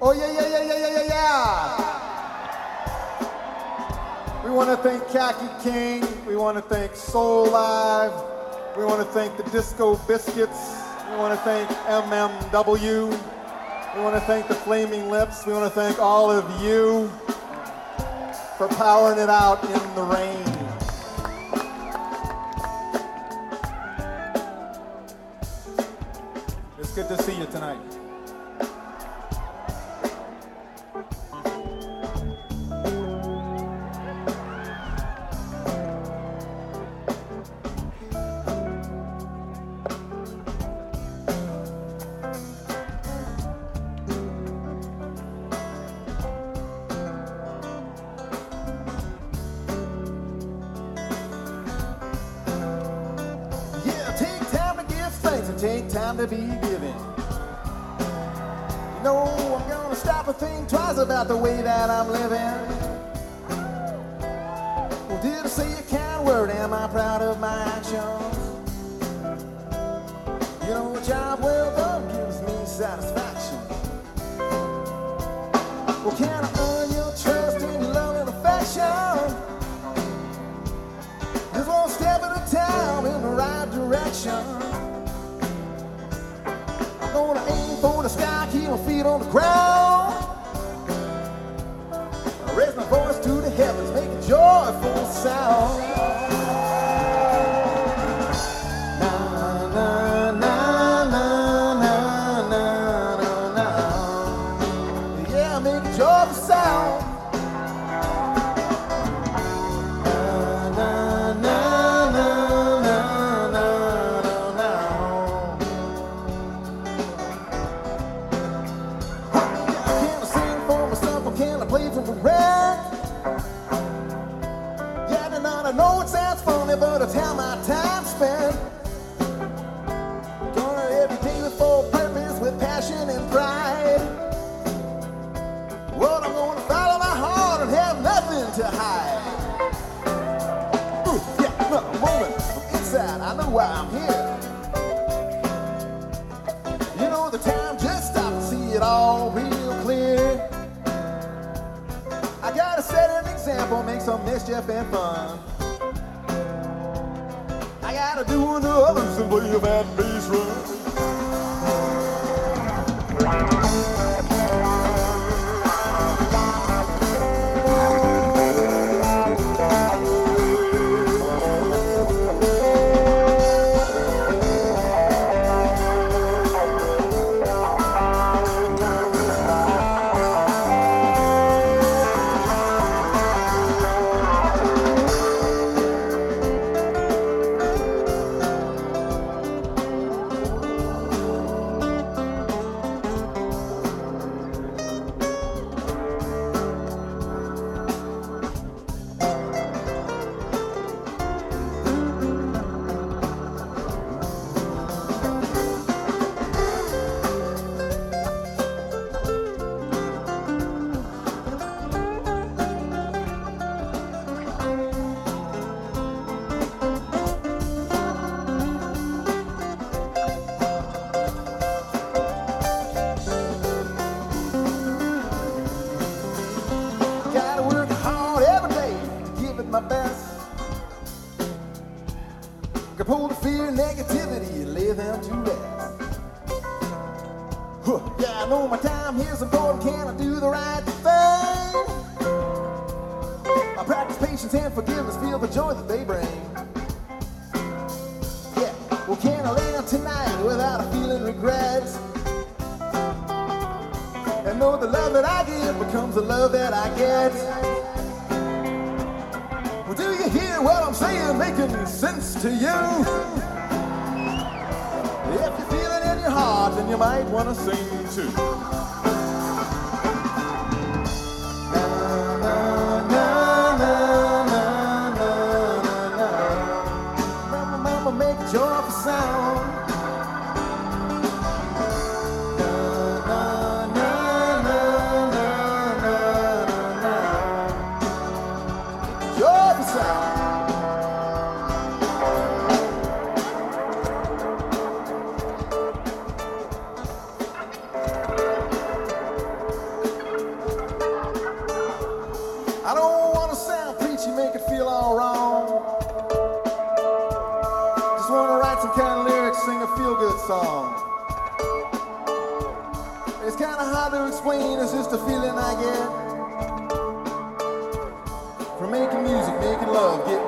Oh, yeah, yeah, yeah, yeah, yeah, yeah, yeah. We want to thank Khaki King. We want to thank Soul Live. We want to thank the Disco Biscuits. We want to thank MMW. We want to thank the Flaming Lips. We want to thank all of you for powering it out in the rain. It's good to see you tonight. Take time to be giving. You know, I'm gonna stop and think twice about the way that I'm living. Well, did I say a kind word? Am I proud of my actions? You know, a job well done gives me satisfaction. Well, can I earn your trust and your love and affection? Just one step at a time in the right direction. Gonna aim for the sky, keep my feet on the ground. I raise my voice to the heavens, make a joyful sound. Na na na na na na na na. Yeah, make a joyful sound. But I tell my time spent gonna every day with full purpose, with passion and pride. Well, I'm gonna follow my heart and have nothing to hide. Ooh, yeah, no, moment from inside, I know why I'm here. You know, the time just stopped and see it all real clear. I gotta set an example, make some mischief and fun. I gotta do unto others and play a bad bass run. Pull the fear and negativity and lay them to rest. Yeah, I know my time here's important. Can I do the right thing? I practice patience and forgiveness, feel the joy that they bring. Yeah, well, can I lay down tonight without a feeling regrets? And know the love that I give becomes the love that I get. Do you hear what I'm saying making sense to you? If you feel it in your heart, then you might want to sing too. Na, na, na, na, na, na, na. Mama, mama, make a joyful sound. feel all wrong. Just wanna write some kind of lyrics, sing a feel-good song. It's kind of hard to explain, it's just a feeling I get from making music, making love, getting